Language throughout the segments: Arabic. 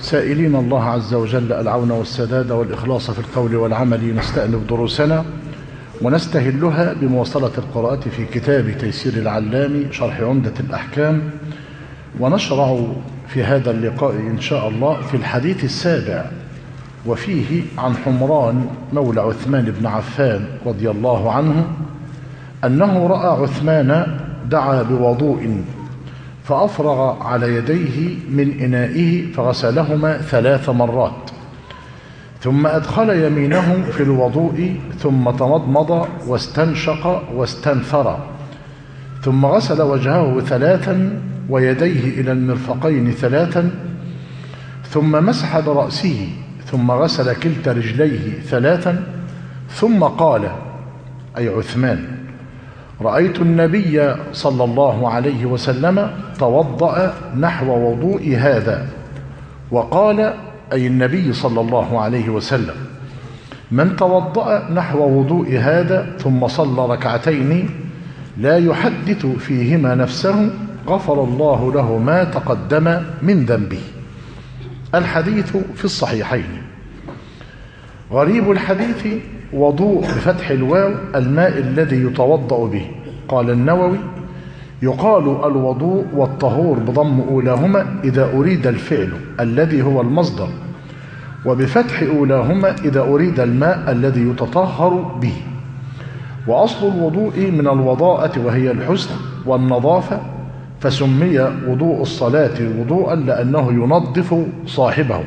سائلين الله عز وجل العون والسداد والإخلاص في القول والعمل، نستأنف دروسنا ونستهلها بمواصلة القراءة في كتاب تيسير العلام شرح عمدة الأحكام، ونشرع في هذا اللقاء إن شاء الله في الحديث السابع، وفيه عن حمران مولى عثمان بن عفان رضي الله عنه أنه رأى عثمان دعا بوضوء فأفرغ على يديه من إنائه فغسلهما 3 مرات، ثم أدخل يمينه في الوضوء ثم تمضمض واستنشق واستنثر، ثم غسل وجهه 3 ويديه إلى المرفقين 3، ثم مسح برأسه، ثم غسل كلتا رجليه 3، ثم قال أي عثمان: رأيت النبي صلى الله عليه وسلم توضأ نحو وضوء هذا. وقال أي النبي صلى الله عليه وسلم: من توضأ نحو وضوء هذا ثم صلى ركعتين لا يحدث فيهما نفسه غفر الله له ما تقدم من ذنبه. الحديث في الصحيحين. غريب الحديث: وضوء بفتح الواو الماء الذي يتوضأ به. قال النووي: يقال الوضوء والطهور بضم أولاهما إذا أريد الفعل الذي هو المصدر، وبفتح أولاهما إذا أريد الماء الذي يتطهر به. وأصل الوضوء من الوضاءة وهي الحسن والنظافة، فسمي وضوء الصلاة وضوءا لأنه ينظف صاحبه.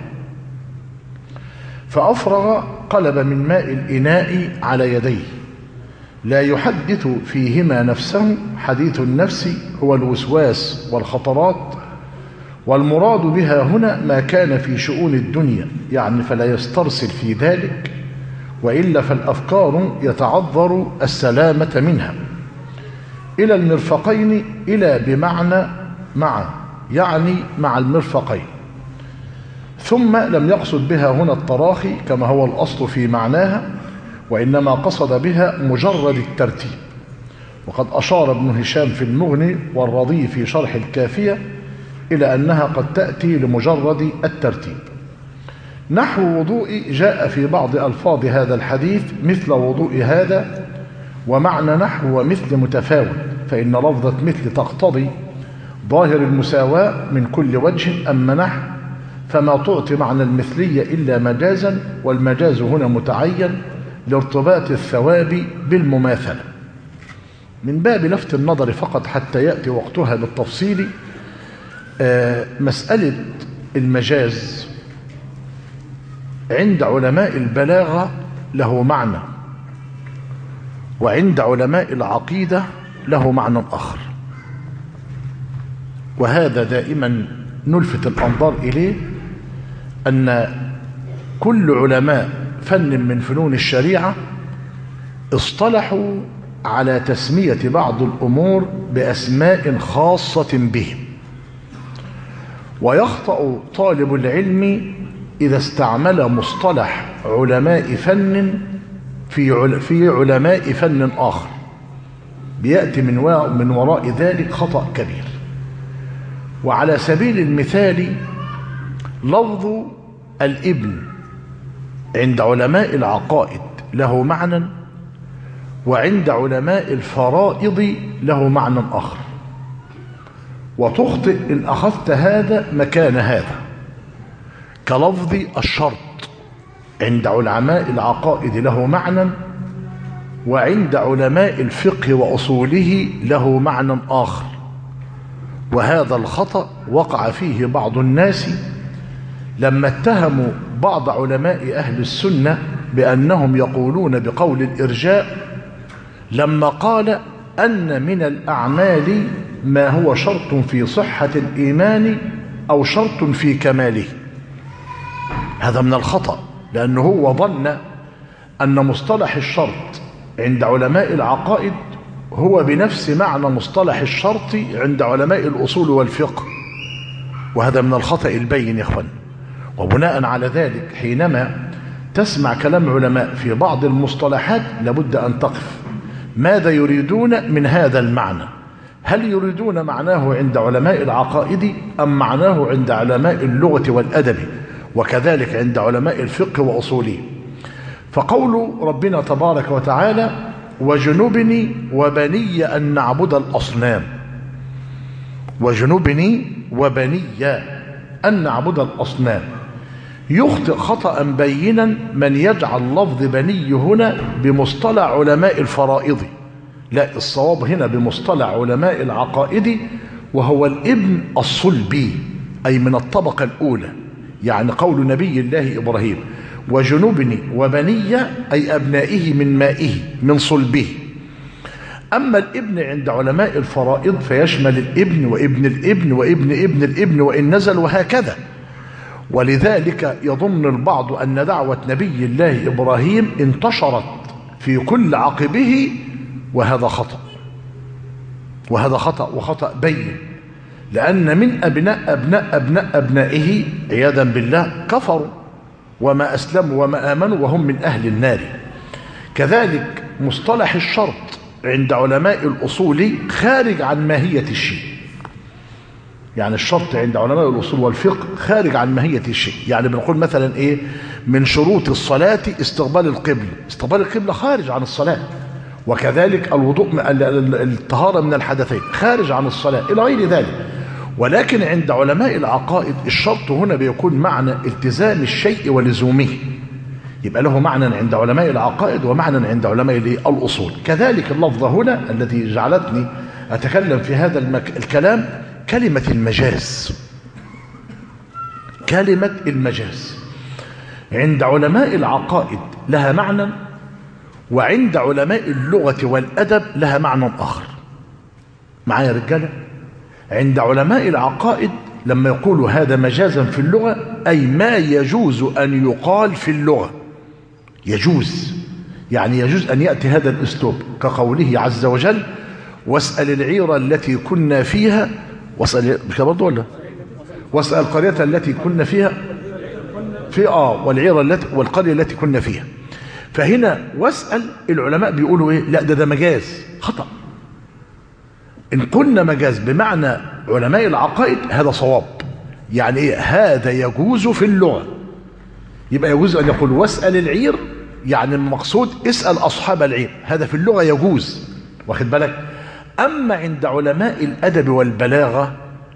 فأفرغ قلب من ماء الإناء على يديه لا يحدث فيهما نفسه. حديث النفس هو الوسواس والخطرات، والمراد بها هنا ما كان في شؤون الدنيا، يعني فلا يسترسل في ذلك، وإلا فالأفكار يتعذر السلامة منها. إلى المرفقين، إلى بمعنى مع، يعني مع المرفقين. ثم لم يقصد بها هنا التراخي كما هو الأصل في معناها، وإنما قصد بها مجرد الترتيب. وقد أشار ابن هشام في المغني والرضي في شرح الكافية إلى أنها قد تأتي لمجرد الترتيب. نحو وضوء جاء في بعض ألفاظ هذا الحديث مثل وضوء هذا، ومعنى نحو ومثل متفاوت، فإن لفظة مثل تقتضي ظاهر المساواة من كل وجه، أما نحو فما تعطي معنى المثلية إلا مجازا، والمجاز هنا متعين لارتباط الثواب بالمماثلة. من باب لفت النظر فقط حتى يأتي وقتها بالتفصيل، مسألة المجاز عند علماء البلاغة له معنى، وعند علماء العقيدة له معنى آخر، وهذا دائما نلفت الأنظار إليه، أن كل علماء فن من فنون الشريعة اصطلحوا على تسمية بعض الأمور بأسماء خاصة بهم. ويخطأ طالب العلم إذا استعمل مصطلح علماء فن في علماء فن آخر، بيأتي من وراء ذلك خطأ كبير. وعلى سبيل المثال، لفظ الابن عند علماء العقائد له معنى، وعند علماء الفرائض له معنى آخر، وتخطئ إن أخذت هذا مكان هذا. كلفظ الشرط عند علماء العقائد له معنى، وعند علماء الفقه وأصوله له معنى آخر. وهذا الخطأ وقع فيه بعض الناس لما اتهموا بعض علماء أهل السنة بأنهم يقولون بقول الإرجاء، لما قال أن من الأعمال ما هو شرط في صحة الإيمان أو شرط في كماله. هذا من الخطأ، لأنه هو ظن أن مصطلح الشرط عند علماء العقائد هو بنفس معنى مصطلح الشرط عند علماء الأصول والفقه، وهذا من الخطأ البين يا إخوان. وبناء على ذلك حينما تسمع كلام علماء في بعض المصطلحات لابد أن تقف، ماذا يريدون من هذا المعنى؟ هل يريدون معناه عند علماء العقائد أم معناه عند علماء اللغة والأدب؟ وكذلك عند علماء الفقه وأصوله. فقول ربنا تبارك وتعالى وجنبني وبني أن نعبد الأصنام، وجنبني وبني أن نعبد الأصنام، يخطئ خطأ بينا من يجعل لفظ بني هنا بمصطلح علماء الفرائض، لا، الصواب هنا بمصطلح علماء العقائد، وهو الابن الصلبي أي من الطبقة الأولى، يعني قول نبي الله إبراهيم وجنبني وبني أي أبنائه من مائه من صلبه. أما الابن عند علماء الفرائض فيشمل الابن وابن الابن وابن ابن الابن وإن نزل وهكذا. ولذلك يظن البعض أن دعوة نبي الله إبراهيم انتشرت في كل عقبه، وهذا خطأ، وهذا خطأ وخطأ بين، لأن من أبنائه عياذا بالله كفروا وما أسلموا وما آمنوا وهم من أهل النار. كذلك مصطلح الشرط عند علماء الأصول خارج عن ماهية الشيء، يعني الشرط عند علماء الأصول والفقه خارج عن ماهية الشيء. يعني بنقول مثلا إيه؟ من شروط الصلاة استقبال القبلة، استقبال القبلة خارج عن الصلاة، وكذلك الوضوء الطهارة من الحدثين خارج عن الصلاة إلى غير ذلك. ولكن عند علماء العقائد الشرط هنا بيكون معنى التزام الشيء ولزومه، يبقى له معنى عند علماء العقائد ومعنى عند علماء الأصول. كذلك اللفظة هنا التي جعلتني أتكلم في هذا الكلام كلمة المجاز. كلمة المجاز عند علماء العقائد لها معنى، وعند علماء اللغة والأدب لها معنى آخر. معايا رجالة؟ عند علماء العقائد لما يقولوا هذا مجازا في اللغة أي ما يجوز أن يقال في اللغة، يجوز، يعني يجوز أن يأتي هذا الأسلوب كقوله عز وجل واسأل العير التي كنا فيها، واسأل مش برضه ولا واسأل القرية التي كنا فيها والعير التي والقرية التي كنا فيها. فهنا واسأل العلماء بيقولوا ايه؟ لا، ده مجاز، خطأ. إن قلنا مجاز بمعنى علماء العقائد هذا صواب، يعني ايه؟ هذا يجوز في اللغة، يبقى يجوز أن يقول واسأل العير، يعني المقصود اسأل أصحاب العير، هذا في اللغة يجوز، واخد بالك؟ أما عند علماء الأدب والبلاغة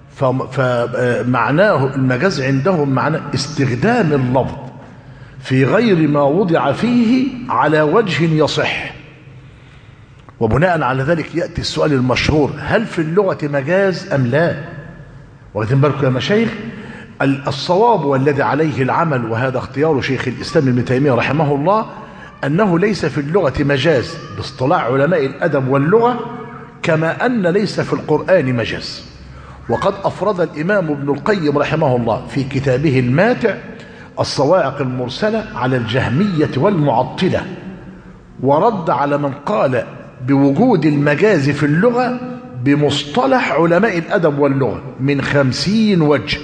فمعناه المجاز عندهم معنى استخدام اللفظ في غير ما وضع فيه على وجه يصح. وبناء على ذلك يأتي السؤال المشهور: هل في اللغة مجاز أم لا؟ واخدين بالكم يا مشايخ؟ الصواب والذي عليه العمل، وهذا اختيار شيخ الإسلام ابن تيمية رحمه الله، أنه ليس في اللغة مجاز باصطلاح علماء الأدب واللغة، كما أن ليس في القرآن مجاز. وقد أفرد الإمام ابن القيم رحمه الله في كتابه الماتع الصواعق المرسلة على الجهمية والمعطلة، ورد على من قال بوجود المجاز في اللغة بمصطلح علماء الأدب واللغة من 50 وجه،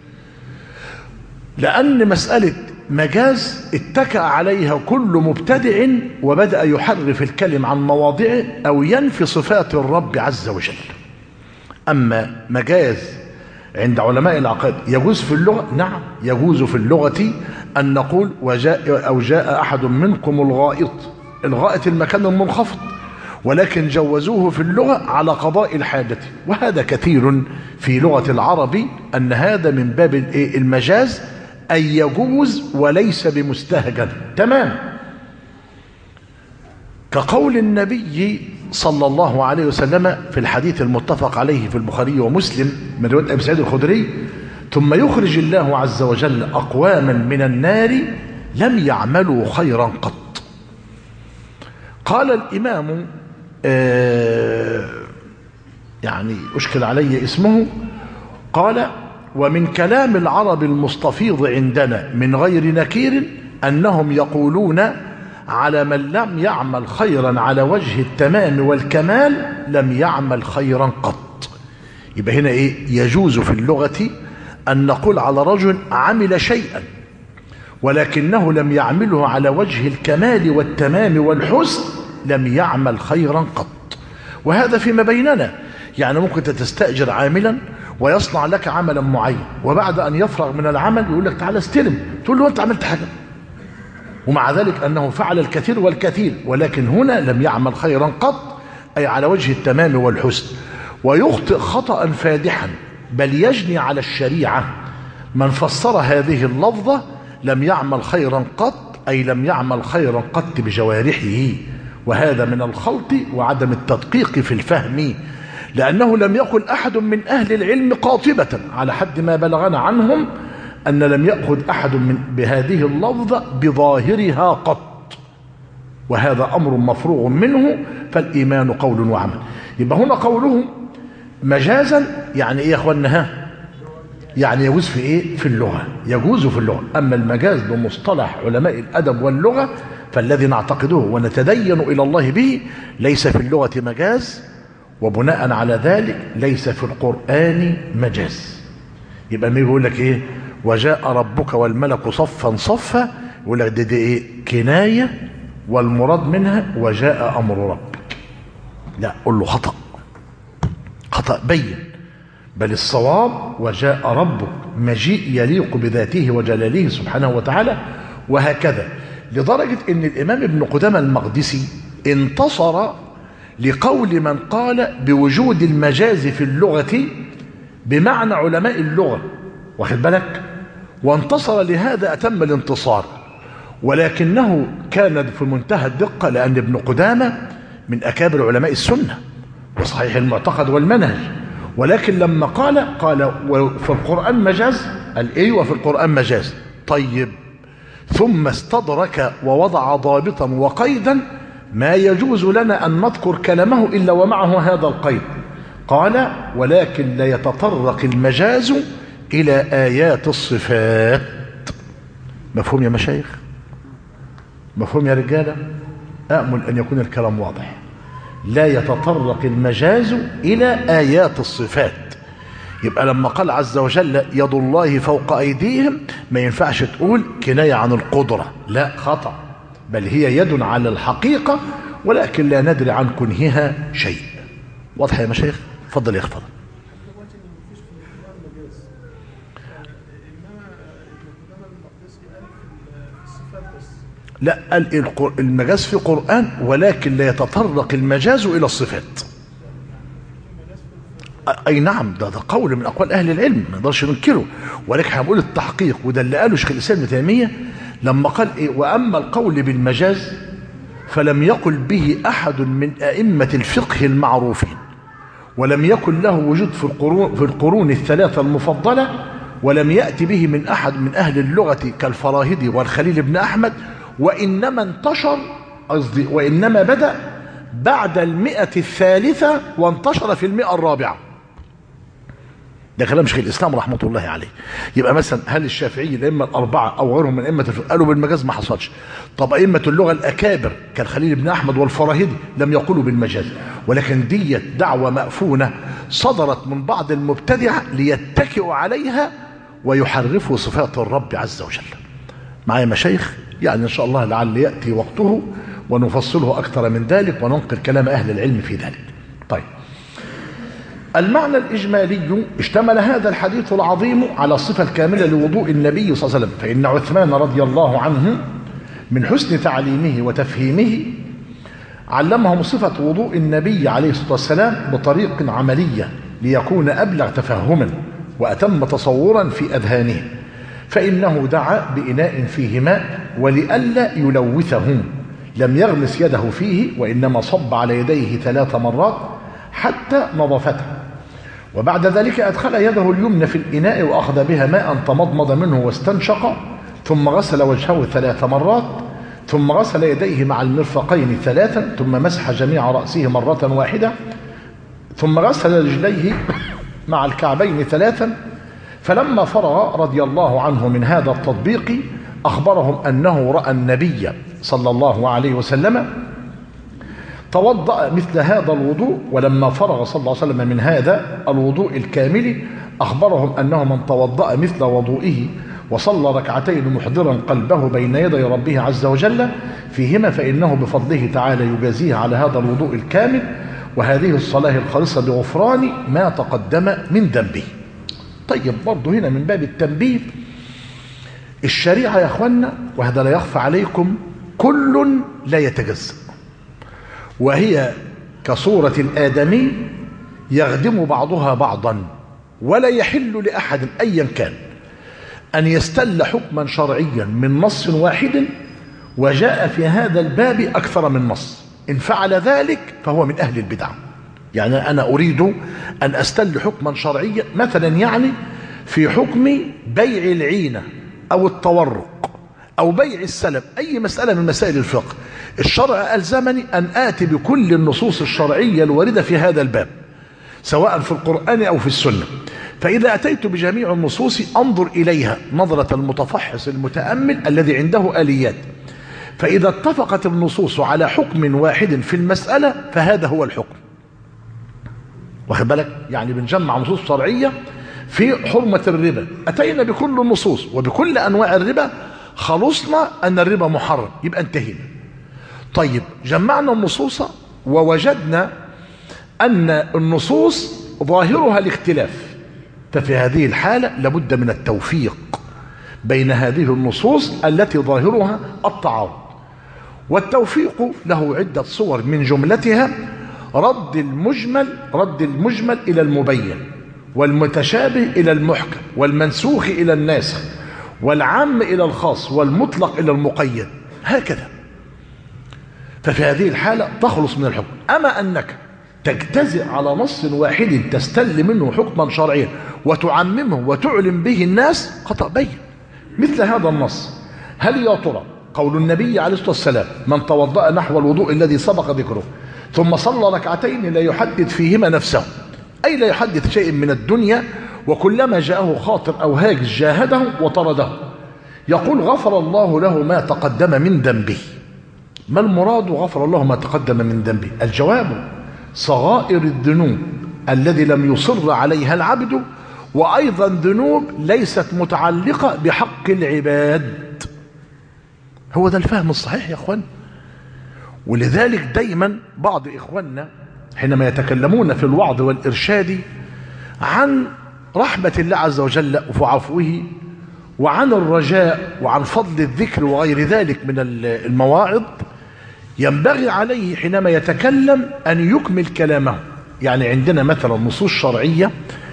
لأن مسألة مجاز اتكأ عليها كل مبتدع وبدأ يحرف الكلم عن مواضعه أو ينفي صفات الرب عز وجل. أما مجاز عند علماء العقائد يجوز في اللغة؟ نعم، يجوز في اللغة أن نقول جاء أحد منكم الغائط، الغائط المكان المنخفض، ولكن جوزوه في اللغة على قضاء الحاجة، وهذا كثير في لغة العرب أن هذا من باب المجاز، أي يجوز وليس بمستهجن تمام. كقول النبي صلى الله عليه وسلم في الحديث المتفق عليه في البخاري ومسلم من رواية أبي سعيد الخدري: ثم يخرج الله عز وجل أقواما من النار لم يعملوا خيرا قط. قال الإمام يعني أشكل علي اسمه، قال: ومن كلام العرب المستفيض عندنا من غير نكير أنهم يقولون على من لم يعمل خيرا على وجه التمام والكمال لم يعمل خيرا قط. يبقى هنا ايه؟ يجوز في اللغة أن نقول على رجل عمل شيئا ولكنه لم يعمله على وجه الكمال والتمام والحسن لم يعمل خيرا قط. وهذا فيما بيننا، يعني ممكن تستأجر عاملا ويصنع لك عملا معين، وبعد أن يفرغ من العمل يقول لك تعالى استلم، تقول له أنت عملت حاجة، ومع ذلك أنه فعل الكثير والكثير، ولكن هنا لم يعمل خيرا قط، أي على وجه التمام والحسن. ويخطئ خطأ فادحا، بل يجني على الشريعة من فسر هذه اللفظة لم يعمل خيرا قط، أي لم يعمل خيرا قط بجوارحه، وهذا من الخلط وعدم التدقيق في الفهم، لأنه لم يقل أحد من أهل العلم قاطبة على حد ما بلغنا عنهم أن لم يأخذ أحد بهذه اللفظة بظاهرها قط، وهذا أمر مفروغ منه، فالإيمان قول وعمل. يبقى هنا قوله مجازا يعني إيه يا أخواننا؟ يعني يجوز في إيه؟ في اللغة، يجوز في اللغة. أما المجاز بمصطلح علماء الأدب واللغة فالذي نعتقده ونتدين إلى الله به ليس في اللغة مجاز، وبناء على ذلك ليس في القرآن مجاز. يبقى ما يقول لك إيه؟ وجاء ربك والملك صفا صفا، يقول لك دي إيه؟ كناية، والمراد منها وجاء أمر ربك. لا، قل له خطأ، خطأ بين، بل الصواب وجاء ربك، مجيء يليق بذاته وجلاله سبحانه وتعالى. وهكذا، لدرجة ان الامام ابن قدامة المقدسي انتصر لقول من قال بوجود المجاز في اللغة بمعنى علماء اللغة، واخد بالك، وانتصر لهذا اتم الانتصار، ولكنه كان في منتهى الدقة، لان ابن قدامة من اكابر علماء السنة وصحيح المعتقد والمنهج، ولكن لما قال في القرآن مجاز، قال ايه وفي القرآن مجاز. طيب، ثم استدرك ووضع ضابطا وقيدا ما يجوز لنا أن نذكر كلامه إلا ومعه هذا القيد، قال ولكن لا يتطرق المجاز إلى آيات الصفات. مفهوم يا مشايخ؟ مفهوم يا رجالة؟ أأمل أن يكون الكلام واضح. لا يتطرق المجاز إلى آيات الصفات. يبقى لما قال عز وجل يد الله فوق أيديهم ما ينفعش تقول كناية عن القدرة، لا، خطأ، بل هي يد على الحقيقة، ولكن لا ندري عن كنهها شيء. واضح يا مشايخ؟ اتفضل يا اخي. لا، قال المجاز في قرآن، ولكن لا يتطرق المجاز إلى الصفات. أي نعم، ده قول من أقوال أهل العلم ما نقدرش ننكره، ولكن هنقول التحقيق، وده اللي قاله شيخ الإسلام ابن تيمية لما قال إيه؟ وأما القول بالمجاز فلم يقل به أحد من أئمة الفقه المعروفين، ولم يكن له وجود في القرون الثلاثة المفضلة، ولم يأتي به من أحد من أهل اللغة كالفراهيدي والخليل بن أحمد، وإنما انتشر، قصدي وإنما بدأ بعد 100 الثالثة وانتشر في 100 الرابعة. ده كلام شيخ الإسلام رحمة الله عليه. يبقى مثلا هل الشافعي الأئمة الأربعة أو غيرهم من أئمة قالوا بالمجاز؟ ما حصلش. طب أئمة اللغة الأكابر كالخليل بن أحمد والفراهيدي لم يقولوا بالمجاز، ولكن دي دعوة مأفونة صدرت من بعض المبتدعة ليتكئوا عليها ويحرفوا صفات الرب عز وجل. معايا مشايخ؟ يعني إن شاء الله لعل يأتي وقته ونفصله أكثر من ذلك وننقل كلام أهل العلم في ذلك. طيب، المعنى الإجمالي: اشتمل هذا الحديث العظيم على الصفة الكاملة لوضوء النبي صلى الله عليه وسلم، فإن عثمان رضي الله عنه من حسن تعليمه وتفهيمه علمهم صفة وضوء النبي عليه الصلاة والسلام بطريق عملية ليكون أبلغ تفهما وأتم تصورا في أذهانهم، فإنه دعا بإناء فيه ماء ولئلا يلوثه لم يغمس يده فيه، وإنما صب على يديه 3 مرات حتى نظفته، وبعد ذلك أدخل يده اليمنى في الإناء وأخذ بها ماء تمضمض منه واستنشق، ثم غسل وجهه 3 مرات، ثم غسل يديه مع المرفقين 3، ثم مسح جميع رأسه مرة واحدة، ثم غسل رجليه مع الكعبين 3. فلما فرغ رضي الله عنه من هذا التطبيق أخبرهم أنه رأى النبي صلى الله عليه وسلم توضأ مثل هذا الوضوء، ولما فرغ صلى الله عليه وسلم من هذا الوضوء الكامل أخبرهم أنه من توضأ مثل وضوئه وصلى ركعتين محضرا قلبه بين يدي ربه عز وجل فيهما فإنه بفضله تعالى يجازيه على هذا الوضوء الكامل وهذه الصلاة الخالصة بغفران ما تقدم من ذنبه. طيب برضه هنا من باب التنبيه، الشريعة يا اخوانا وهذا لا يخفى عليكم كل لا يتجزأ، وهي كصورة الآدمي يخدم بعضها بعضا، ولا يحل لأحد أيا كان أن يستل حكما شرعيا من نص واحد وجاء في هذا الباب أكثر من نص. إن فعل ذلك فهو من أهل البدع. يعني أنا أريد أن أستل حكما شرعيا مثلا يعني في حكم بيع العينة أو التورق أو بيع السلم، أي مسألة من مسائل الفقه، الشرع ألزمني أن آتي بكل النصوص الشرعية الواردة في هذا الباب سواء في القرآن أو في السنة. فإذا أتيت بجميع النصوص أنظر إليها نظرة المتفحص المتأمل الذي عنده آليات، فإذا اتفقت النصوص على حكم واحد في المسألة فهذا هو الحكم. واخد بالك؟ يعني بنجمع نصوص شرعية في حرمة الربا، أتينا بكل النصوص وبكل أنواع الربا، خلصنا أن الربا محرم، يبقى انتهينا. طيب جمعنا النصوص ووجدنا أن النصوص ظاهرها الاختلاف، ففي هذه الحالة لابد من التوفيق بين هذه النصوص التي ظاهرها التعارض. والتوفيق له عدة صور، من جملتها رد المجمل إلى المبين، والمتشابه إلى المحكم، والمنسوخ إلى الناسخ، والعام إلى الخاص، والمطلق إلى المقيد، هكذا. ففي هذه الحالة تخلص من الحكم. أما أنك تجتزئ على نص واحد تستل منه حكما شرعيا وتعممه وتعلم به الناس، خطأ بين. مثل هذا النص، هل يا ترى قول النبي عليه الصلاة والسلام من توضأ نحو الوضوء الذي سبق ذكره ثم صلى ركعتين لا يحدث فيهما نفسه، أي لا يحدث شيء من الدنيا، وكلما جاءه خاطر أو هاجس جاهده وطرده، يقول غفر الله له ما تقدم من ذنبه. ما المراد غفر الله ما تقدم من ذنبه؟ الجواب صغائر الذنوب الذي لم يصر عليها العبد، وأيضا ذنوب ليست متعلقة بحق العباد. هو ده الفهم الصحيح يا أخوان. ولذلك دايما بعض إخواننا حينما يتكلمون في الوعظ والإرشاد عن رحمة الله عز وجل وعفوه وعن الرجاء وعن فضل الذكر وغير ذلك من المواعظ، ينبغي عليه حينما يتكلم أن يكمل كلامه. يعني عندنا مثلا نصوص شرعية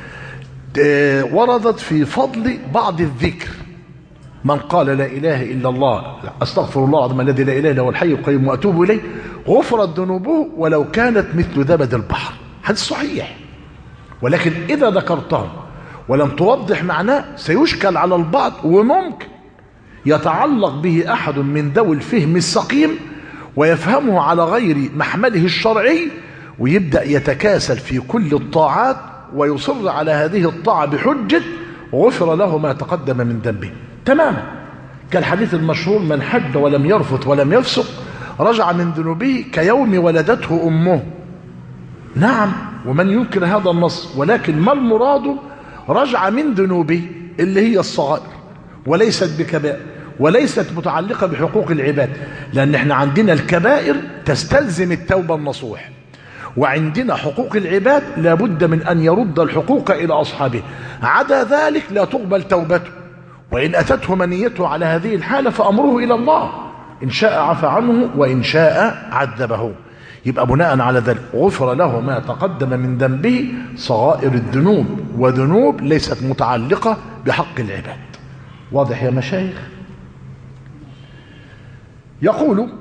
وردت في فضل بعض الذكر، من قال لا إله إلا الله أستغفر الله العظيم الذي لا إله إلا هو الحي القيوم وأتوب إليه غفرت ذنوبه ولو كانت مثل زبد البحر. حديث صحيح، ولكن إذا ذكرته ولم توضح معناه سيشكل على البعض، وممكن يتعلق به أحد من ذوي الفهم السقيم ويفهمه على غير محمله الشرعي، ويبدأ يتكاسل في كل الطاعات ويصر على هذه الطاعة بحجة غفر له ما تقدم من ذنبه تماما. كالحديث المشهور من حج ولم يرفث ولم يفسق رجع من ذنوبه كيوم ولدته أمه. نعم، ومن ينكر هذا النص، ولكن ما المراد رجع من ذنوبه اللي هي الصغائر وليست بكبائر وليست متعلقة بحقوق العباد، لأن احنا عندنا الكبائر تستلزم التوبة النصوح، وعندنا حقوق العباد لابد من أن يرد الحقوق إلى أصحابه، عدا ذلك لا تقبل توبته، وإن أتته منيته على هذه الحالة فأمره إلى الله، إن شاء عفى عنه وإن شاء عذبه. يبقى بناء على ذلك غفر له ما تقدم من ذنبه صغائر الذنوب وذنوب ليست متعلقة بحق العباد. واضح يا مشايخ؟ يقول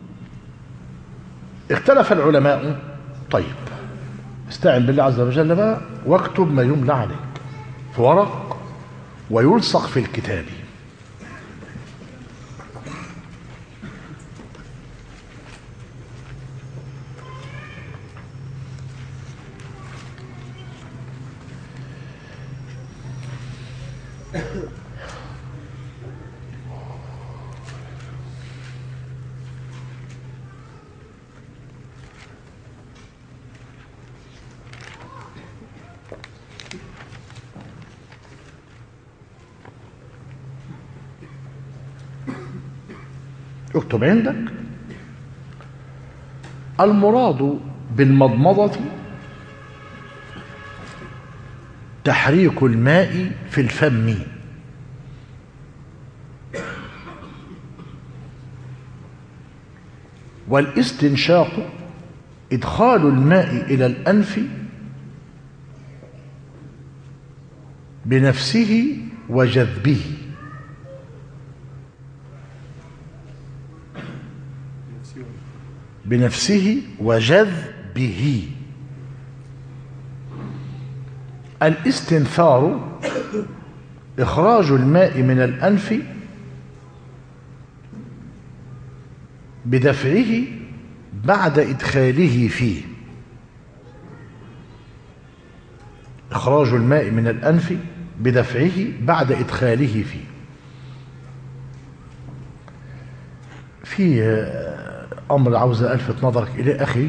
اختلف العلماء. طيب استعن بالله عز وجل بقى واكتب ما يملى عليك في ورق ويلصق في الكتاب. اكتب عندك المراد بالمضمضة تحريك الماء في الفم. والاستنشاق إدخال الماء إلى الأنف بنفسه وجذبه. بنفسه وجذبه. الاستنثار إخراج الماء من الأنف بدفعه بعد إدخاله فيه. إخراج الماء من الأنف بدفعه بعد إدخاله فيه. في أمر عاوز ألفت نظرك إليه أخي،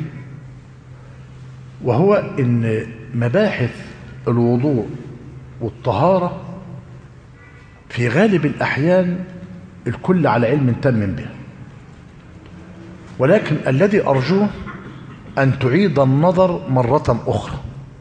وهو إن مباحث الوضوء والطهارة في غالب الأحيان الكل على علم تام به، ولكن الذي أرجوه أن تعيد النظر مرة أخرى،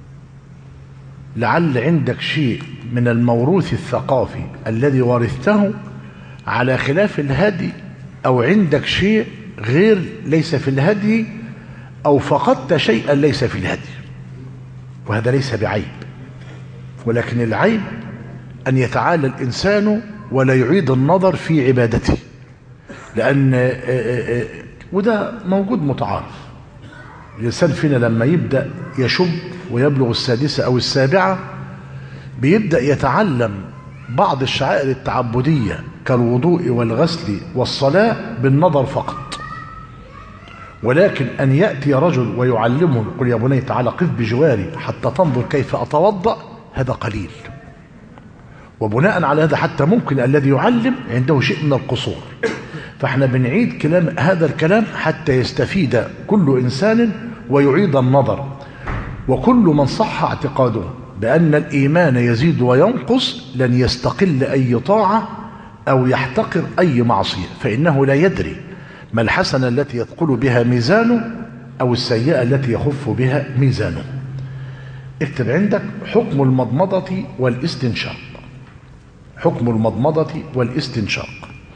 لعل عندك شيء من الموروث الثقافي الذي ورثته على خلاف الهدي، أو عندك شيء غير ليس في الهدي، أو فقدت شيئا ليس في الهدي، وهذا ليس بعيب، ولكن العيب أن يتعالى الإنسان ولا يعيد النظر في عبادته، لأن وده موجود متعارف. الإنسان فينا لما يبدأ يشب ويبلغ السادسة أو السابعة بيبدأ يتعلم بعض الشعائر التعبدية كالوضوء والغسل والصلاة بالنظر فقط، ولكن أن يأتي رجل ويعلمه يقول يا بني تعالى قف بجواري حتى تنظر كيف أتوضأ، هذا قليل. وبناء على هذا حتى ممكن الذي يعلم عنده شيء من القصور، فاحنا بنعيد كلام هذا الكلام حتى يستفيد كل إنسان ويعيد النظر. وكل من صح اعتقاده بأن الإيمان يزيد وينقص لن يستقل أي طاعة أو يحتقر أي معصية، فإنه لا يدري ما الحسنة التي يثقل بها ميزانه أو السيئة التي يخف بها ميزانه. اكتب عندك حكم المضمضة والاستنشاق. حكم المضمضة والاستنشاق.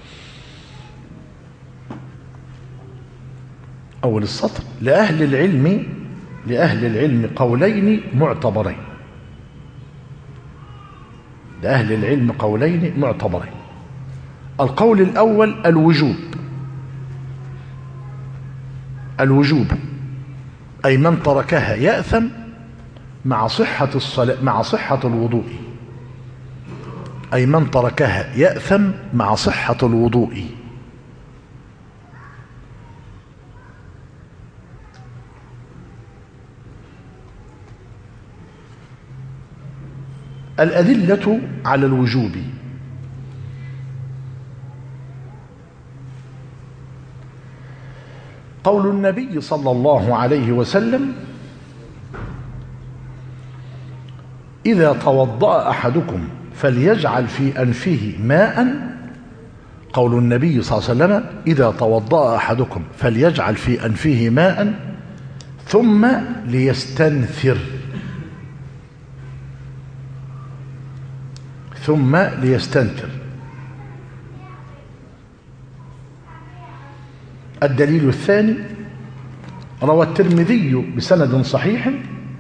أول السطر: لأهل العلم قولين معتبرين. لأهل العلم قولين معتبرين. القول الأول الوجوب، أي من تركها يأثم مع صحة الصلاة مع صحة الوضوء. أي من تركها يأثم مع صحة الوضوء. الأدلة على الوجوب: قول النبي صلى الله عليه وسلم: إذا توضأ أحدكم فليجعل في أنفه ماء. قول النبي صلى الله عليه وسلم: إذا توضأ أحدكم فليجعل في أنفه ماء ثم ليستنثر. الدليل الثاني: روى الترمذي بسند صحيح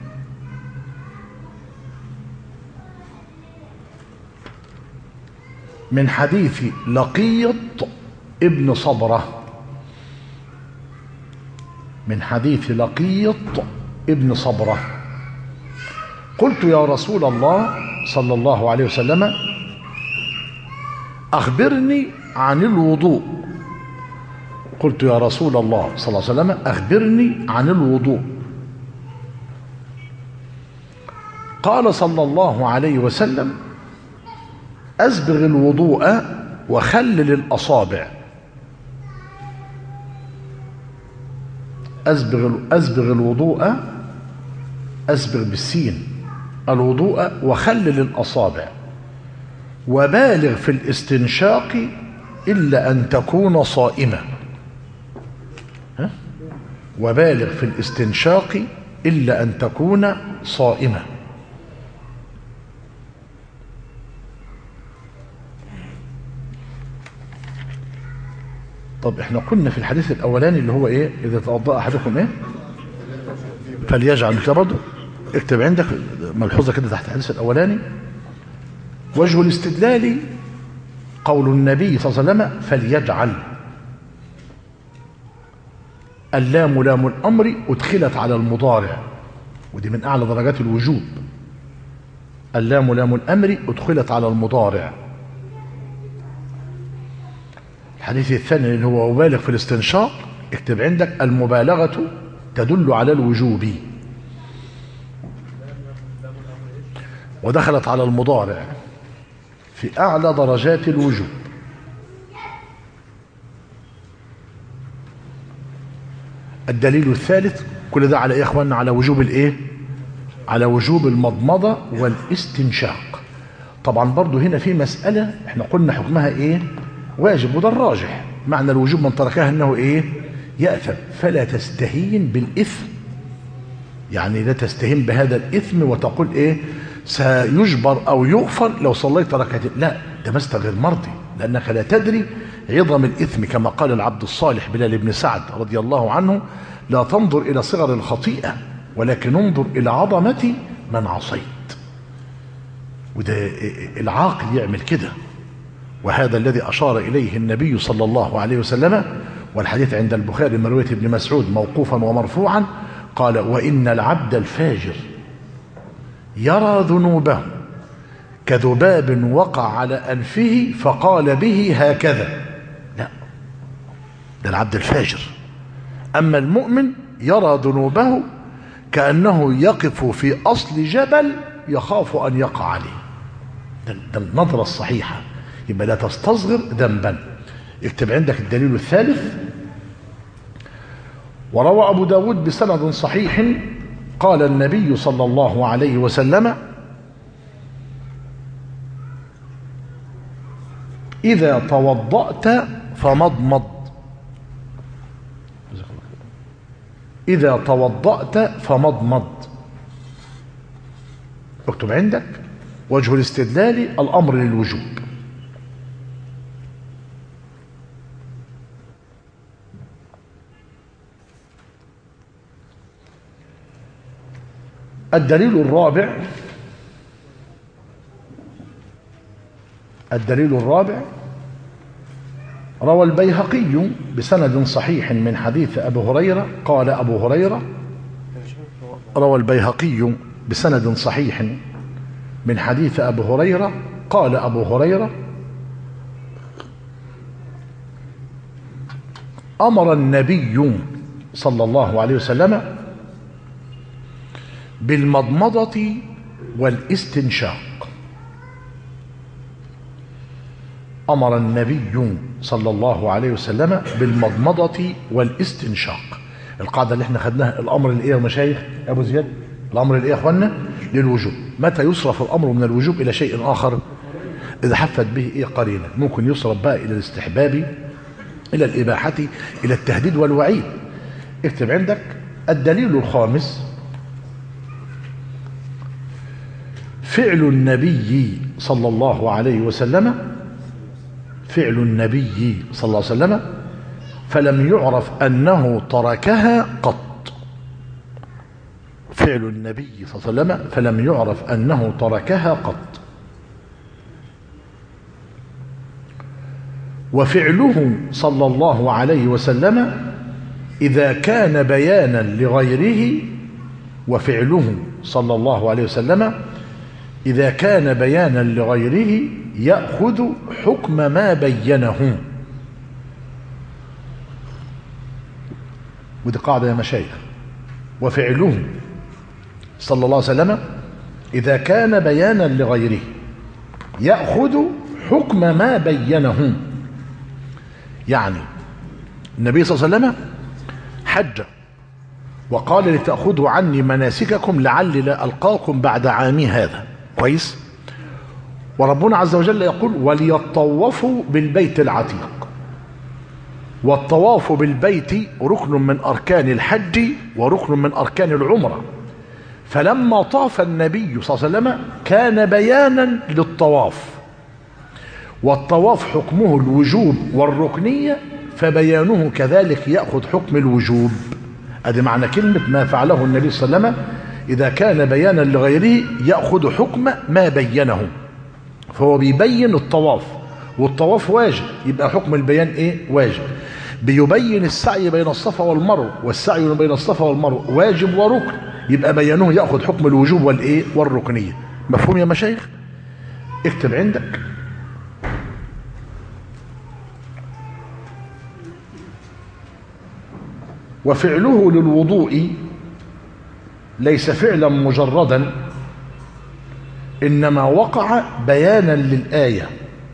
من حديث لقيط ابن صبرة. قلت يا رسول الله صلى الله عليه وسلم: أخبرني عن الوضوء. قلت يا رسول الله صلى الله عليه وسلم: أخبرني عن الوضوء. قال صلى الله عليه وسلم: أسبغ الوضوء وخلل الأصابع. أسبغ الوضوء، أسبغ بالسين، الوضوء وخلل الأصابع، وبالغ في الاستنشاق إلا أن تكون صائما. وبالغ في الاستنشاق إلا أن تكون صائما. طب احنا كنا في الحديث الاولاني اللي هو ايه؟ اذا توضأ احدكم ايه فليجعل كده برضه. اكتب عندك ملحوظه كده تحت الحديث الاولاني. وجه الاستدلال قول النبي صلى الله عليه وسلم فليجعل. اللام لام الامر ادخلت على المضارع، ودي من اعلى درجات الوجوب. اللام لام الامر ادخلت على المضارع. الحديث الثاني اللي هو مبالغ في الاستنشاق، اكتب عندك المبالغة تدل على الوجوب ودخلت على المضارع في اعلى درجات الوجوب. الدليل الثالث، كل ده على ايه يا اخوانا؟ على وجوب الايه؟ على وجوب المضمضة والاستنشاق. طبعا برضو هنا في مسألة احنا قلنا حكمها ايه؟ واجب، وده الراجح. معنى الوجوب من تركها انه ايه؟ يأثم. فلا تستهين بالإثم، يعني لا تستهين بهذا الإثم وتقول ايه سيجبر او يغفر لو صليت ركعتين. لا، ده مسلك غير مرضي، لانك لا تدري عظم الإثم. كما قال العبد الصالح بلال بن سعد رضي الله عنه: لا تنظر إلى صغر الخطيئة ولكن انظر إلى عظمة من عصيت. وده العاقل يعمل كده، وهذا الذي أشار إليه النبي صلى الله عليه وسلم. والحديث عند البخاري من رواية ابن مسعود موقوفا ومرفوعا قال: وإن العبد الفاجر يرى ذنوبه كذباب وقع على أنفه فقال به هكذا. لا، ده العبد الفاجر. أما المؤمن يرى ذنوبه كأنه يقف في أصل جبل يخاف أن يقع عليه. ده النظرة الصحيحة. يبقى لا تستصغر ذنبا. اكتب عندك الدليل الثالث. وروى أبو داود بسند صحيح قال النبي صلى الله عليه وسلم: إذا توضأت فمضمض. إذا توضأت فمضمض. اكتب عندك وجه الاستدلال الأمر للوجوب. الدليل الرابع روى البيهقي بسند صحيح من حديث أبي هريرة قال أبو هريرة. روى البيهقي بسند صحيح من حديث أبي هريرة قال أبو هريرة: أمر النبي صلى الله عليه وسلم بالمضمضة والاستنشاق. أمر النبي صلى الله عليه وسلم بالمضمضة والاستنشاق. القاعدة اللي احنا خدناها، الأمر الإيه يا مشايخ أبو زياد؟ الأمر الإيه يا أخوانا؟ للوجوب. متى يصرف الأمر من الوجوب إلى شيء آخر؟ إذا حفت به إيه قرينة. ممكن يصرف بقى إلى الاستحباب، إلى الإباحة، إلى التهديد والوعيد. اكتب عندك الدليل الخامس: فعل النبي صلى الله عليه وسلم، فعل النبي صلى الله عليه وسلم فلم يعرف أنه تركها قط. فعل النبي صلى الله عليه وسلم فلم يعرف أنه تركها قط. وفعله صلى الله عليه وسلم إذا كان بيانا لغيره، وفعله صلى الله عليه وسلم إذا كان بيانا لغيره يأخذ حكم ما بينه. ودي قاعدة يا مشايخ. وفعله صلى الله عليه وسلم إذا كان بيانا لغيره يأخذ حكم ما بينه. يعني النبي صلى الله عليه وسلم حج وقال: لتأخذوا عني مناسككم لعلي لا ألقاكم بعد عامي هذا. كويس؟ وربنا عز وجل يقول: وليطوفوا بالبيت العتيق. والطواف بالبيت ركن من أركان الحج وركن من أركان العمرة. فلما طاف النبي صلى الله عليه وسلم كان بيانا للطواف، والطواف حكمه الوجوب والركنية، فبيانه كذلك يأخذ حكم الوجوب. ادي معنى كلمة ما فعله النبي صلى الله عليه وسلم إذا كان بيانا لغيره يأخذ حكم ما بينه. فهو بيبين الطواف، والطواف واجب، يبقى حكم البيان ايه؟ واجب. بيبين السعي بين الصفا والمروة، والسعي بين الصفا والمروة واجب وركن، يبقى بيانه يأخذ حكم الوجوب والايه؟ والركنية. مفهوم يا مشايخ؟ اكتب عندك. وفعله للوضوء ليس فعلا مجردا، إنما وقع بيانا للآية.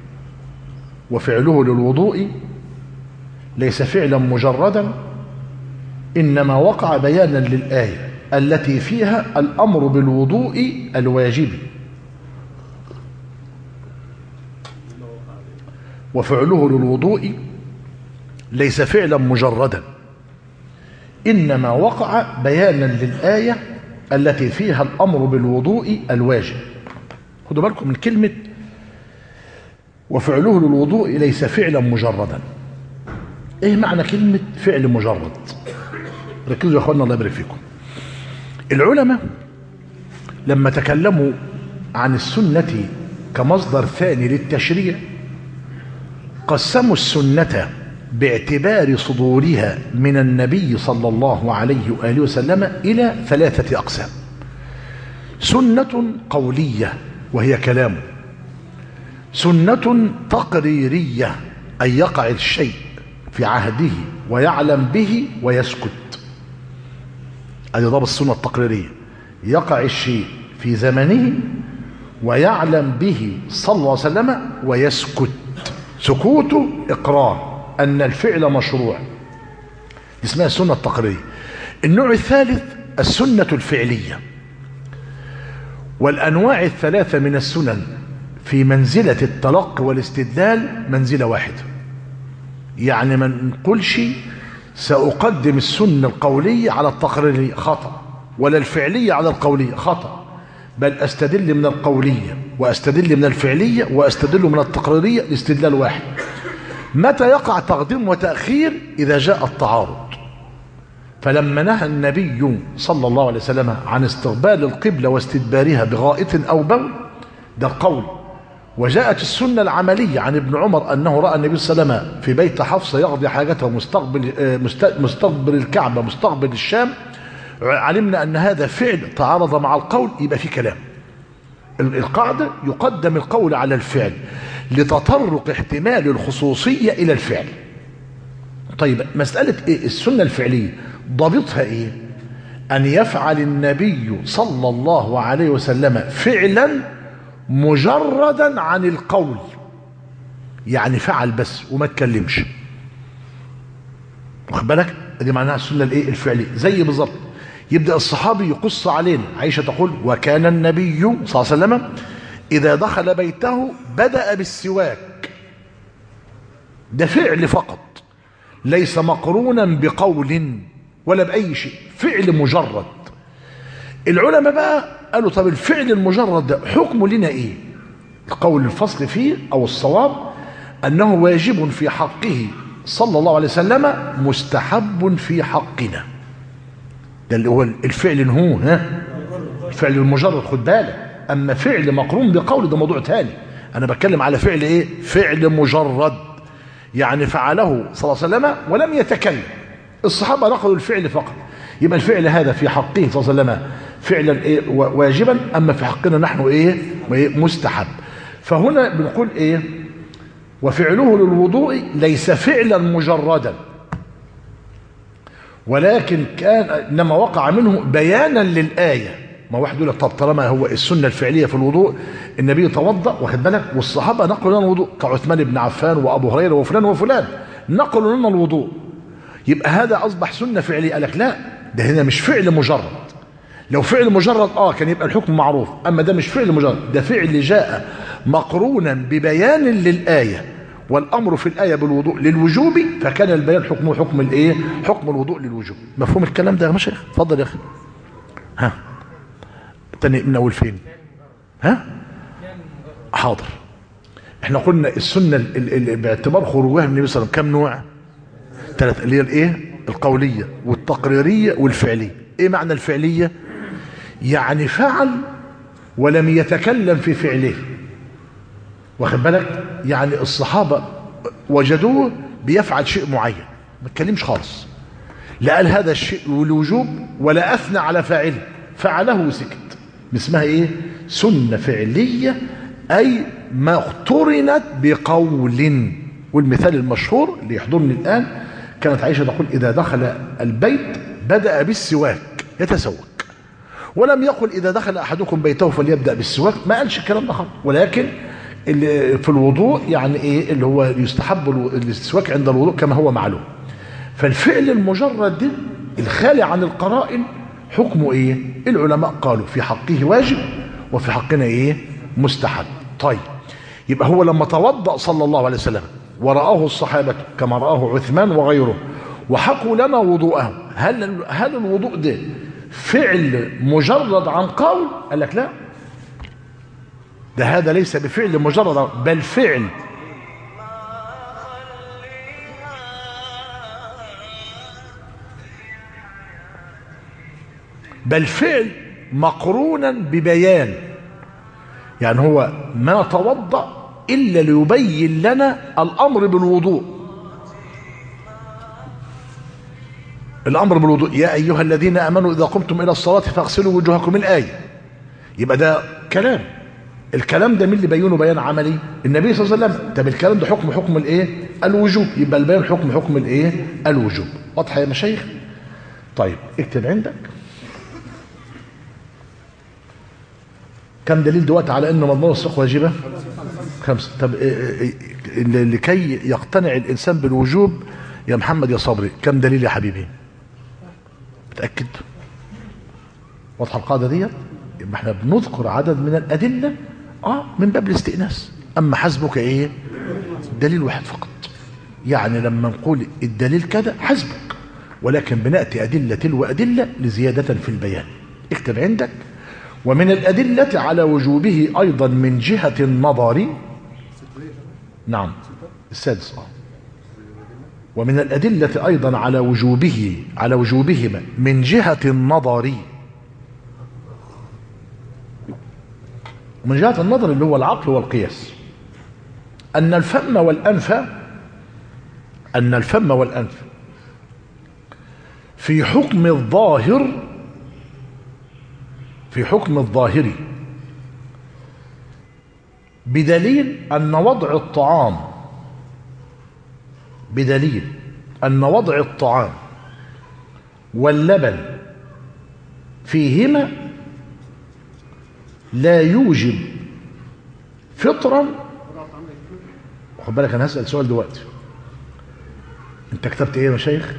وفعله للوضوء ليس فعلا مجردا، إنما وقع بيانا للآية التي فيها الأمر بالوضوء الواجب. وفعله للوضوء ليس فعلا مجردا، إنما وقع بيانا للآية التي فيها الأمر بالوضوء الواجب. خدوا بالكم من كلمة وفعله للوضوء ليس فعلا مجردا. ايه معنى كلمة فعل مجرد؟ ركزوا يا اخوانا الله يبارك فيكم. العلماء لما تكلموا عن السنة كمصدر ثاني للتشريع قسموا السنة باعتبار صدورها من النبي صلى الله عليه وآله وسلم إلى 3 أقسام. سنة قولية وهي كلامه، سنة تقريرية أي يقع الشيء في عهده ويعلم به ويسكت. هذه ضرب السنة التقريرية، يقع الشيء في زمنه ويعلم به صلى الله عليه وسلم ويسكت. سكوته إقرار أن الفعل مشروع، اسمها السنة التقريرية. النوع الثالث السنة الفعلية. والأنواع ال3 من السنن في منزلة التلقي والاستدلال منزلة واحدة. يعني ما نقولش سأقدم السنة القولية على التقريرية، خطأ، ولا الفعلية على القولية، خطأ، بل أستدل من القولية وأستدل من الفعلية وأستدل من التقريرية لاستدلال واحد. متى يقع تقديم وتأخير؟ إذا جاء التعارض. فلما نهى النبي صلى الله عليه وسلم عن استقبال القبلة واستدبارها بغائط أو بول، ده القول. وجاءت السنة العملية عن ابن عمر أنه رأى النبي صلى الله عليه وسلم في بيت حفصة يقضي حاجته مستقبل الكعبة مستقبل الشام، علمنا أن هذا فعل تعارض مع القول، يبقى في كلام. القاعدة يقدم القول على الفعل لتطرق احتمال الخصوصية إلى الفعل. طيب مسألة إيه؟ السنة الفعلية ضابطها إيه؟ أن يفعل النبي صلى الله عليه وسلم فعلا مجردا عن القول، يعني فعل بس وما تكلمش. واخد بالك؟ دي معناها السنة الإيه؟ الفعلية. زي بالظبط يبدأ الصحابي يقص علينا، عائشة تقول وكان النبي صلى الله عليه وسلم إذا دخل بيته بدأ بالسواك. ده فعل فقط، ليس مقرونا بقول ولا بأي شيء، فعل مجرد. العلماء بقى قالوا طب الفعل المجرد ده حكمه لنا ايه؟ القول الفصل فيه او الصواب انه واجب في حقه صلى الله عليه وسلم، مستحب في حقنا. ده اللي هو الفعل هو الفعل المجرد، خد بالك. اما فعل مقرون بقول ده موضوع تاني. انا بتكلم على فعل ايه؟ فعل مجرد، يعني فعله صلى الله عليه وسلم ولم يتكلم. الصحابة نقلوا الفعل فقط، يبقى الفعل هذا في حقه صلى الله عليه وسلم فعلا إيه؟ واجبا، اما في حقنا نحن ايه؟ مستحب. فهنا بنقول ايه؟ وفعله للوضوء ليس فعلا مجردا، ولكن كان انما وقع منه بيانا للآية. ما واحد يقول لك طب طالما هو السنة الفعلية في الوضوء النبي توضأ، واخد بالك، والصحابة نقلوا لنا الوضوء كعثمان بن عفان وابو هريرة وفلان وفلان نقلوا لنا الوضوء، يبقى هذا اصبح سنة فعلية. قال لك لا، ده هنا مش فعل مجرد. لو فعل مجرد كان يبقى الحكم معروف، اما ده مش فعل مجرد، ده فعل جاء مقرونا ببيان للآية، والامر في الآية بالوضوء للوجوب، فكان البيان حكمه حكم الايه؟ حكم الوضوء للوجوب. مفهوم الكلام ده يا مشايخ؟ اتفضل يا اخي. تاني من اول فين؟ حاضر. احنا قلنا السنة باعتبار خروجها من النبي صلى الله عليه وسلم كم نوع؟ ثلاث اللي هي الايه؟ القولية والتقريرية والفعلية. ايه معنى الفعلية؟ يعني فعل ولم يتكلم في فعله، واخد بالك؟ يعني الصحابة وجدوه بيفعل شيء معين، ما اتكلمش خالص، لا قال هذا الشيء والوجوب ولا اثنى على فاعله، فعله وسكت. اسمها ايه؟ سنة فعلية، اي ما اقترنت بقول. والمثال المشهور اللي يحضرني الان، كانت عائشة تقول اذا دخل البيت بدأ بالسواك يتسوك، ولم يقل اذا دخل احدكم بيته فليبدأ بالسواك، ما قالش الكلام ده خالص. ولكن اللي في الوضوء يعني ايه اللي هو يستحب السواك عند الوضوء كما هو معلوم. فالفعل المجرد ده الخالي عن القرائن حكمه ايه؟ العلماء قالوا في حقه واجب وفي حقنا ايه؟ مستحب. طيب يبقى هو لما توضأ صلى الله عليه وسلم ورآه الصحابة كما رآه عثمان وغيره وحكوا لنا وضوءه، هل الوضوء ده فعل مجرد عن قول؟ قال لك لا، ده هذا ليس بفعل مجرد، بل فعل مقرونا ببيان. يعني هو ما توضأ إلا ليبين لنا الأمر بالوضوء. الأمر بالوضوء يا أيها الذين آمنوا إذا قمتم إلى الصلاة فاغسلوا وجوهكم، الآية. يبقى ده كلام، الكلام ده مين اللي بينه بيان عملي؟ النبي صلى الله عليه وسلم. طب الكلام ده حكم الايه؟ الوجوب. يبقى البيان حكم الايه؟ الوجوب. واضحه يا مشايخ؟ طيب اكتب عندك كم دليل دلوقتي على ان مضمون الصدق واجبه؟ 5. طب لكي يقتنع الانسان بالوجوب يا محمد يا صبري كم دليل يا حبيبي؟ متاكد؟ واضحه القاعده ديت؟ يبقى احنا بنذكر عدد من الادله من باب الاستئناس. اما حسبك ايه؟ دليل واحد فقط. يعني لما نقول الدليل كده حسبك، ولكن بناتي ادله تلو ادله لزياده في البيان. اكتب عندك ومن الادله على وجوبه ايضا من جهه النظر. نعم السادس. ومن الادله ايضا على وجوبهما من جهه النظر، ومن جهة النظر اللي هو العقل والقياس، أن الفم والأنف في حكم الظاهر بدليل أن وضع الطعام واللبن فيهما لا يوجب فطرا. خد بالك انا هسأل سؤال دلوقتي، انت كتبت ايه يا مشايخ؟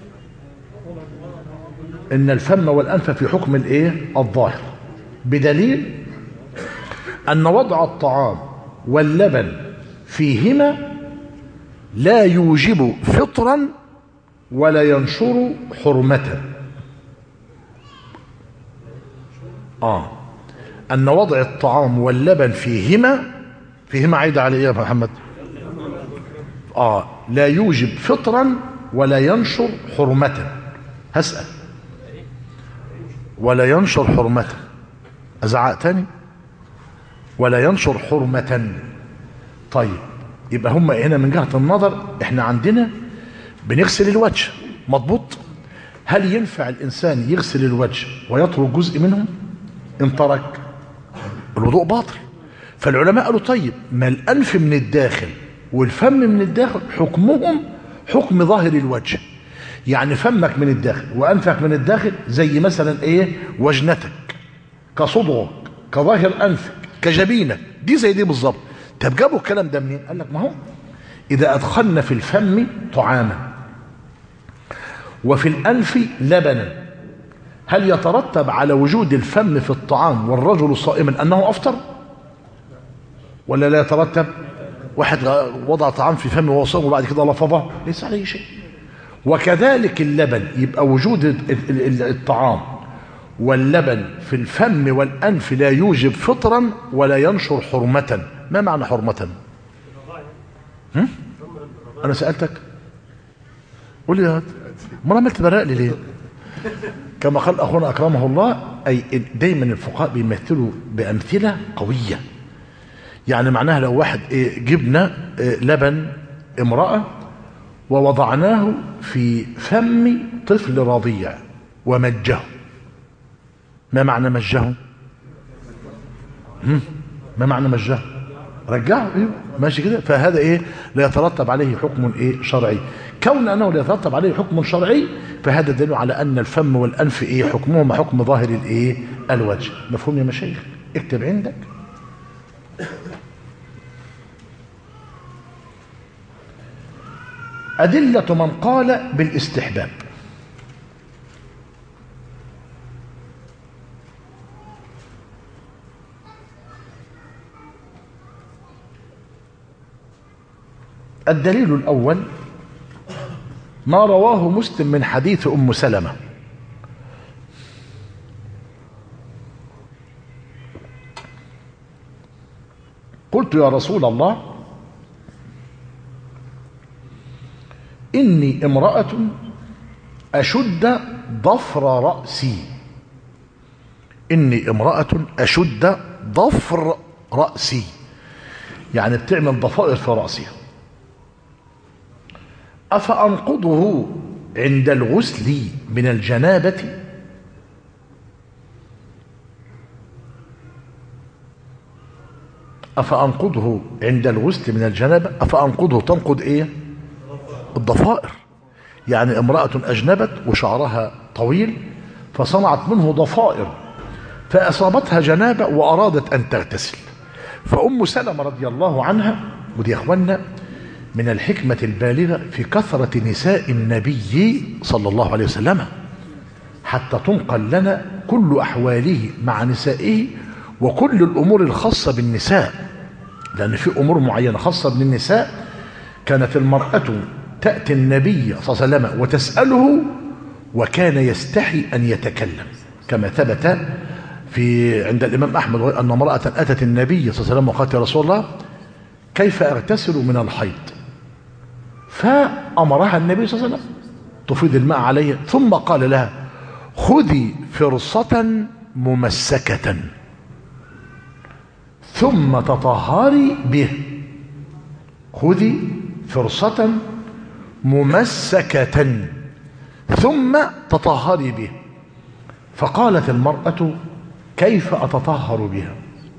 ان الفم والانف في حكم الايه؟ الظاهر بدليل ان وضع الطعام واللبن فيهما لا يوجب فطرا ولا ينشر حرمة. أن وضع الطعام واللبن فيهما عايدة على إيه يا محمد؟ لا يوجب فطرا ولا ينشر حرمة. هسأل ولا ينشر حرمة، أزعق تاني؟ ولا ينشر حرمة. طيب يبقى هم هنا من جهة النظر احنا عندنا بنغسل الوجه، مضبوط؟ هل ينفع الإنسان يغسل الوجه ويترك جزء منهم؟ إن ترك الوضوء باطل. فالعلماء قالوا طيب ما الأنف من الداخل والفم من الداخل حكمهم حكم ظاهر الوجه، يعني فمك من الداخل وأنفك من الداخل زي مثلا ايه؟ وجنتك كصدغك كظاهر أنفك كجبينك، دي زي دي بالظبط. طب جابوا الكلام ده منين؟ قال لك ما هو إذا أدخلنا في الفم طعاما وفي الأنف لبنا، هل يترتب على وجود الفم في الطعام والرجل صائما أنه أفطر؟ ولا لا يترتب؟ واحد وضع طعام في فمه وهو صائم وبعد كده لفظه ليس عليه شيء. وكذلك اللبن، يبقى وجود الطعام واللبن في الفم والأنف لا يوجب فطرا ولا ينشر حرمة. ما معنى حرمة؟ أنا سألتك قول لي ما انا عملت برق لي ليه؟ كما قال اخونا اكرمه الله، اي دايما الفقهاء بيمثلوا بامثله قويه. يعني معناها لو واحد جبنا لبن امراه ووضعناه في فم طفل رضيع ومجه، ما معنى مجه؟ ما معنى مجه؟ رجعه. ايوه ماشي كده. فهذا لا يترتب عليه حكم شرعي. كون انه لا يترتب عليه حكم شرعي فهذا دليل على ان الفم والانف حكمهما حكم ظاهر الوجه. مفهوم يا مشايخ؟ اكتب عندك. أدلة من قال بالاستحباب. الدليل الأول ما رواه مسلم من حديث أم سلمة قلت يا رسول الله إني امرأة أشد ضفر رأسي. إني امرأة أشد ضفر رأسي، يعني بتعمل ضفائر في رأسها. أفأنقضه عند الغسل من الجنابة؟ أفأنقضه عند الغسل من الجنابة. أفأنقضه تنقض الضفائر. يعني امرأة أجنبت وشعرها طويل فصنعت منه ضفائر فأصابتها جنابة وأرادت أن تغتسل. فأم سلمة رضي الله عنها، ودي يا أخوانا من الحكمة البالغة في كثرة نساء النبي صلى الله عليه وسلم، حتى تنقل لنا كل أحواله مع نسائه وكل الأمور الخاصة بالنساء، لأن في أمور معينة خاصة بالنساء كانت المرأة تأتي النبي صلى الله عليه وسلم وتسأله وكان يستحي أن يتكلم، كما ثبت عند الإمام أحمد أن امرأة أتت النبي صلى الله عليه وسلم وقالت يا رسول الله كيف أغتسل من الحيض؟ فأمرها النبي صلى الله عليه وسلم تفيض الماء عليها، ثم قال لها خذي فرصة ممسكة ثم تطهري به. خذي فرصة ممسكة ثم تطهري به. فقالت المرأة كيف أتطهر بها؟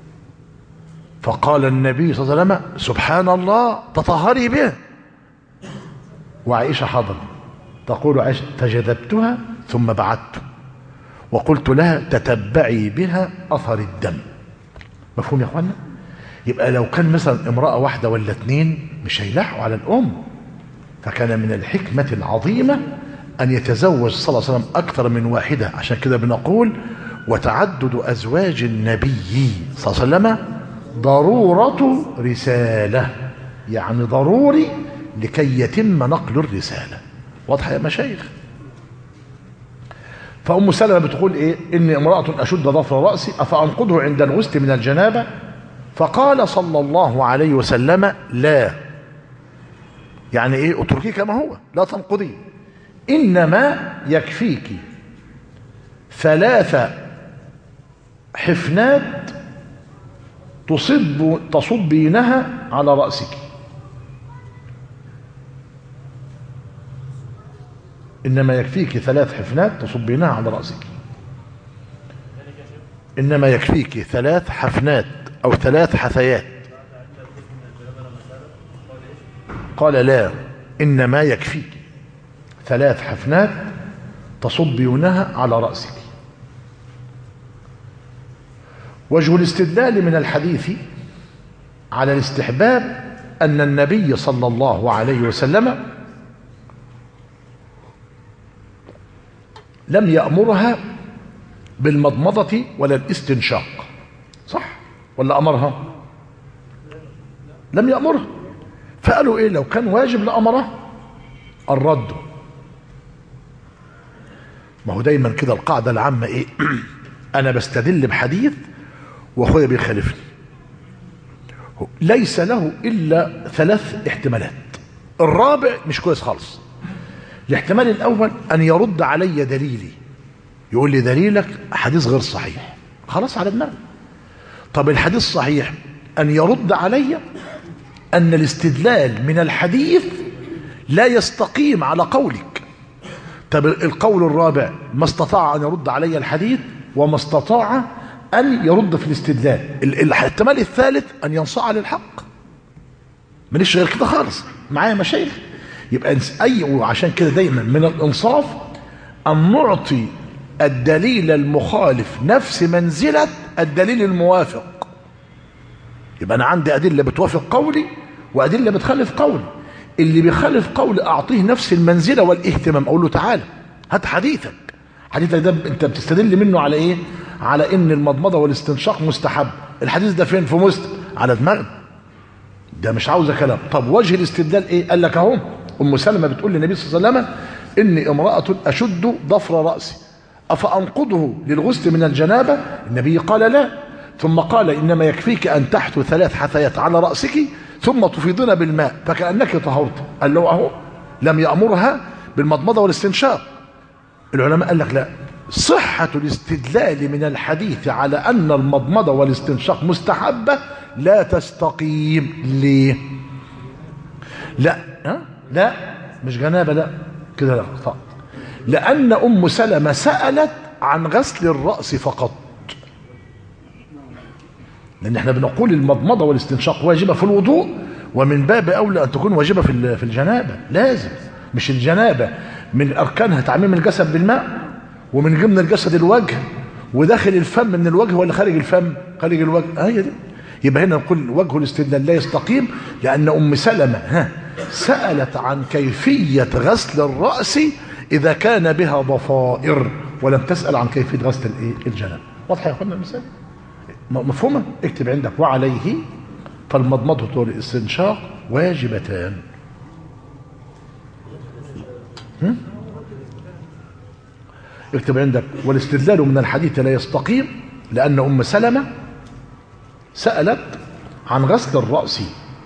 فقال النبي صلى الله عليه وسلم سبحان الله تطهري به. وعائشة حضر تقول عائشة فجذبتها ثم بعدت وقلت لها تتبعي بها أثر الدم. مفهوم يا اخوانا؟ يبقى لو كان مثلا امرأة واحدة ولا اتنين مش هيلحقوا على الأم، فكان من الحكمة العظيمة أن يتزوج صلى الله عليه وسلم أكثر من واحدة. عشان كده بنقول وتعدد أزواج النبي صلى الله عليه وسلم ضرورة رسالة، يعني ضروري لكي يتم نقل الرسالة. واضحة يا مشايخ؟ فأم سلمة بتقول إني امرأة أشد ضفر رأسي أفأنقضه عند الغسل من الجنابة؟ فقال صلى الله عليه وسلم لا، يعني اتركيه كما هو لا تنقضيه، إنما يكفيك 3 حفنات تصبينها على رأسك. إنما يكفيك 3 حفنات تصبينها على رأسك. إنما يكفيك 3 حفنات أو 3 حثيات. قال لا، إنما يكفيك 3 حفنات تصبينها على رأسك. وجه الاستدلال من الحديث على الاستحباب أن النبي صلى الله عليه وسلم لم يأمرها بالمضمضة ولا الاستنشاق، صح ولا أمرها؟ لم يأمرها. فقالوا لو كان واجب لأمره الرد. ما هو دايما كده القاعدة العامة أنا بستدل بحديث وأخويا بيخالفني، ليس له إلا 3 احتمالات، الرابع مش كويس خالص. الاحتمال الأول أن يرد علي دليلي، يقول لي دليلك حديث غير صحيح، خلاص على دماغي. طب الحديث صحيح، أن يرد علي أن الاستدلال من الحديث لا يستقيم على قولك. طب القول الرابع، ما استطاع أن يرد علي الحديث وما استطاع أن يرد في الاستدلال. الاحتمال الثالث أن ينصاع للحق، ماليش غير كده خالص، معايا مشايخ. يبقى وعشان كده دايما من الإنصاف أن نعطي الدليل المخالف نفس منزلة الدليل الموافق. يبقى أنا عندي أدلة بتوافق قولي وأدلة بتخالف قولي. اللي بيخالف قولي أعطيه نفس المنزلة والاهتمام، أقول له تعالى هات حديثك ده أنت بتستدل منه على إيه؟ على إن المضمضة والاستنشاق مستحب. الحديث ده فين؟ في مسلم. على دماغنا، ده مش عاوزة كلام. طب وجه الاستدلال إيه؟ قال لك أهو أم سلمة بتقول للنبي صلى الله عليه وسلم إني امرأة أشد ضفر رأسي أفأنقضه للغسل من الجنابة؟ النبي قال لا، ثم قال إنما يكفيك أن تحثو 3 حثيات على رأسك ثم تفيضين بالماء فكأنك طهرت. قال له أهو لم يأمرها بالمضمضة والاستنشاق. العلماء قال لك لا، صحة الاستدلال من الحديث على أن المضمضة والاستنشاق مستحبة لا تستقيم. ليه؟ لا مش جنابة، لا كده لا خطأ. لأن أم سلمة سألت عن غسل الرأس فقط، لأن احنا بنقول المضمضة والاستنشاق واجبة في الوضوء، ومن باب أولى أن تكون واجبة في الجنابة. لازم، مش الجنابة من أركانها تعميم الجسد بالماء، ومن ضمن الجسد الوجه، وداخل الفم من الوجه ولا خارج الفم؟ خارج الوجه. هي دي. يبقى هنا نقول وجه الاستدلال لا يستقيم، لأن أم سلمة سألت عن كيفية غسل الرأس إذا كان بها ضفائر، ولم تسأل عن كيفية غسل الجنابة. واضح يا أخوانا المثال؟ مفهومة؟ اكتب عندك وعليه فالمضمضة والاستنشاق واجبتان. اكتب عندك والاستدلال من الحديث لا يستقيم لأن أم سلمة سألت عن غسل الرأس،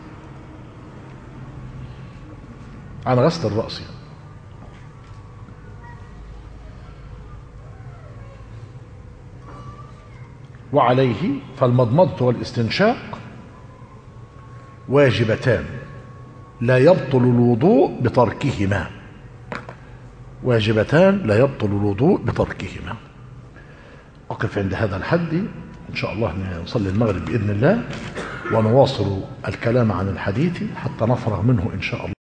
وعليه فالمضمضة والاستنشاق واجبتان لا يبطل الوضوء بتركهما. واجبتان لا يبطل الوضوء بتركهما. أقف عند هذا الحد، إن شاء الله نصلي المغرب بإذن الله ونواصل الكلام عن الحديث حتى نفرغ منه إن شاء الله.